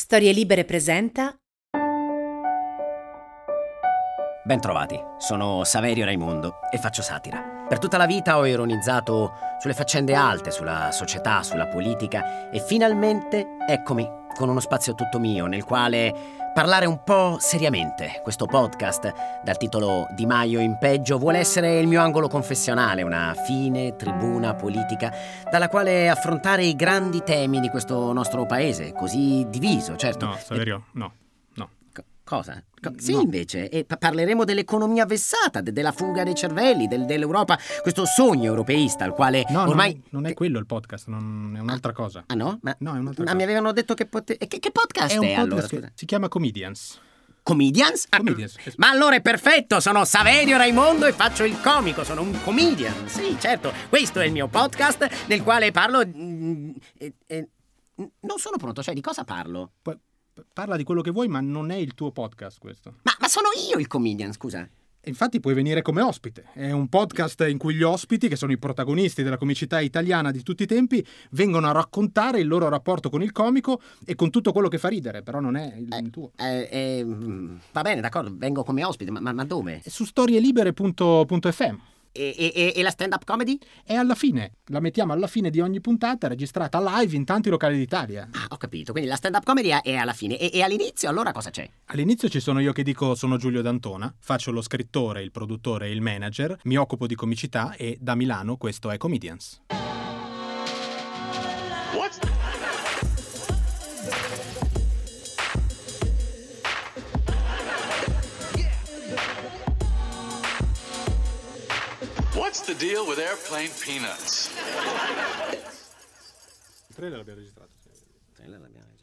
Storie Libere presenta. Bentrovati, sono Saverio Raimondo e faccio satira. Per tutta la vita ho ironizzato sulle faccende alte, sulla società, sulla politica e finalmente eccomi con uno spazio tutto mio nel quale parlare un po' seriamente. Questo podcast, dal titolo Di Maio in peggio, vuole essere il mio angolo confessionale, una fine tribuna politica dalla quale affrontare i grandi temi di questo nostro paese, così diviso, certo. No, Saverio, no. Cosa? Sì, no. Invece, parleremo dell'economia vessata, della fuga dei cervelli, dell'Europa, questo sogno europeista al quale ormai... Non è quello il podcast, non è un'altra cosa. Ah no? No, è un'altra cosa. Ma mi avevano detto che Che podcast è un podcast allora? che si chiama Comedians. Comedians? Comedians. Ma allora è perfetto, sono Saverio Raimondo e faccio il comico, sono un comedian. Sì, certo, questo è il mio podcast nel quale parlo... Non sono pronto, cioè di cosa parlo? Parla di quello che vuoi, ma non è il tuo podcast questo. Ma sono io il comedian, scusa. Infatti puoi venire come ospite. È un podcast in cui gli ospiti, che sono i protagonisti della comicità italiana di tutti i tempi, vengono a raccontare il loro rapporto con il comico e con tutto quello che fa ridere, però non è il tuo. Va bene, d'accordo, vengo come ospite, ma dove? Su storielibere.fm. E la stand-up comedy? È alla fine, la mettiamo alla fine di ogni puntata, registrata live in tanti locali d'Italia. Ah, ho capito, quindi la stand-up comedy è alla fine. E all'inizio allora cosa c'è? All'inizio ci sono io che dico sono Giulio D'Antona, faccio lo scrittore, il produttore e il manager, mi occupo di comicità e da Milano questo è Comedians. What? What's the deal with airplane peanuts? Il trailer l'abbiamo registrato. Trailer l'abbiamo registrato.